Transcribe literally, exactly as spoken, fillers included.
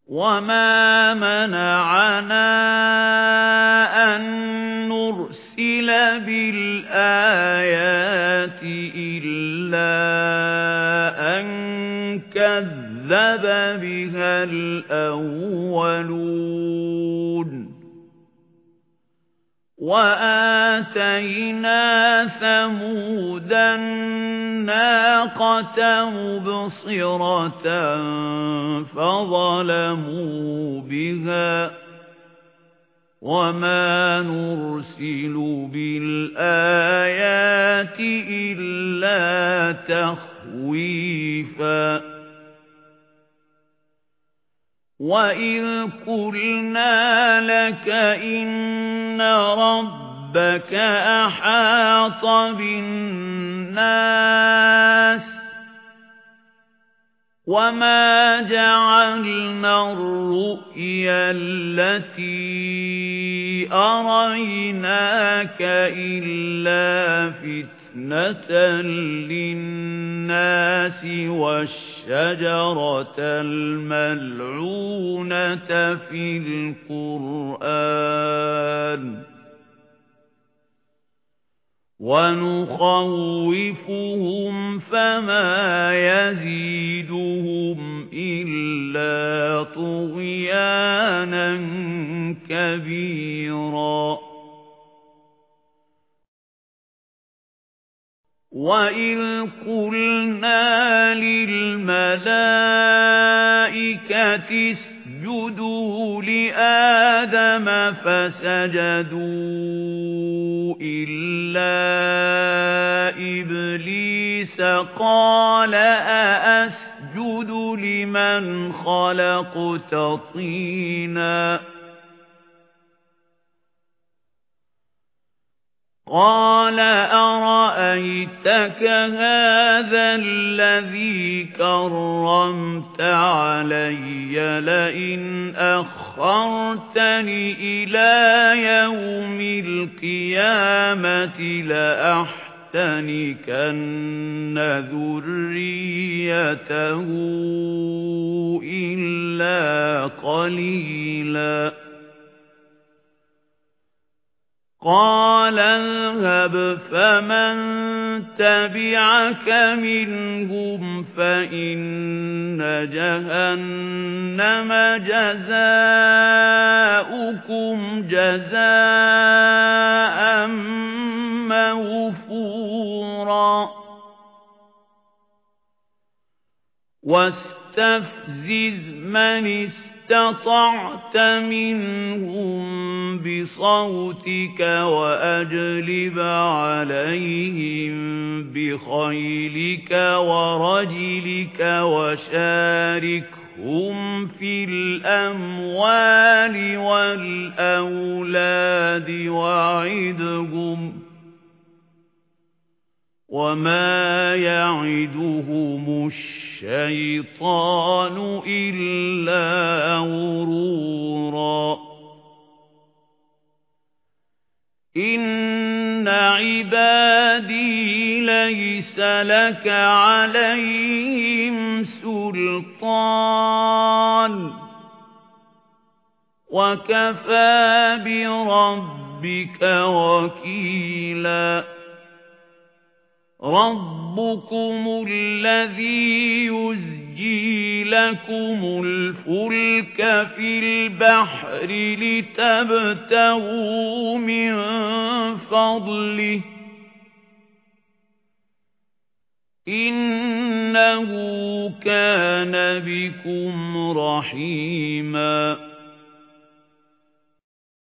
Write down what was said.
وَمَا مَنَعَنَا أَن نُّرْسِلَ بِالْآيَاتِ إِلَّا أَن كَذَّبَ بِهَا الْأَوَّلُونَ وَآتَيْنَا ثَمُودَ النَّاقَةَ مُبْصِرَةً فَظَلَمُوا بِهَا وَمَا نُرْسِلُ بِالْآيَاتِ إِلَّا تَخْوِيفًا وَإِذْ قُلْنَا لَكَ إِنَّ رَبَّكَ أَحَاطَ بِالنَّاسِ وَمَا جَعَلْنَا الرُّؤْيَا الَّتِي أَرَيْنَاكَ إِلَّا فِتْنَةً لِلنَّاسِ وَالشَّجَرَةَ الْمَلْعُونَةَ فِي الْقُرْآنِ وَنُخَوِّفُهُمْ فَمَا يَزِيدُهُمْ إِلَّا طُغْيَانًا كَبِيرًا وَإِذْ قُلْنَا لِلْمَلَائِكَةِ اسْجُدُوا لِآدَمَ فَسَجَدُوا إِلَّا إِبْلِيسَ قَالَ أَأَسْجُدُ لِمَنْ خَلَقْتَ طِينًا قَالَ أَرَأَيْتَكَ هَذَا الَّذِي كَرَّمْتَ عَلَيَّ لَئِنْ أَخَّرْتَنِ إِلَى يَوْمِ الْقِيَامَةِ لَأَحْتَنِكَنَّ ذُرِّيَّتَهُ إِلَّا قَلِيلًا قَالَ اذْهَبْ فَمَن تَبِعَكَ مِنْهُمْ فَإِنَّ جَهَنَّمَ جَزَاؤُكُمْ جَزَاءً مَّوْفُورًا وَاسْتَفْزِزْ مَنِ اسْتَطَعْتَ مِنْهُمْ بِصَوْتِكَ وَأَجْلِبْ عَلَيْهِمْ بِخَيْلِكَ وَرَجِلِكَ وَشَارِكْهُمْ فِي الْأَمْوَالِ وَالْأَوْلَادِ وَعِدْهُمْ وَمَا يَعِدُهُمُ الشَّيْطَانُ إِلَّا غُرُورًا إِنَّ عِبَادِي لَيْسَ لَكَ عَلَيْهِمْ سُلْطَانٌ وَكَفَى بِرَبِّكَ وَكِيلًا رَبُّكُمُ الَّذِي يُزْجِي لَكُمُ الْفُلْكَ فِي الْبَحْرِ لِتَبْتَغُوا مِنْ فَضْلِهِ إِنَّهُ كَانَ بِكُمْ رَحِيمًا